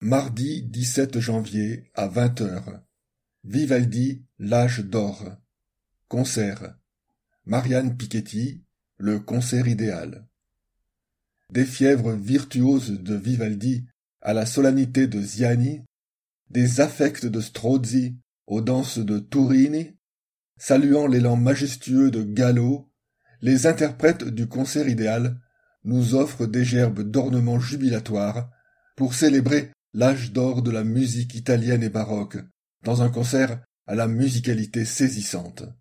Mardi 17 janvier à 20h. Vivaldi, l'âge d'or. Concert. Marianne Piketty, le concert idéal. Des fièvres virtuoses de Vivaldi à la solennité de Ziani, des affects de Strozzi aux danses de Turini, saluant l'élan majestueux de Gallo, les interprètes du concert idéal nous offrent des gerbes d'ornements jubilatoires pour célébrer l'âge d'or de la musique italienne et baroque, dans un concert à la musicalité saisissante.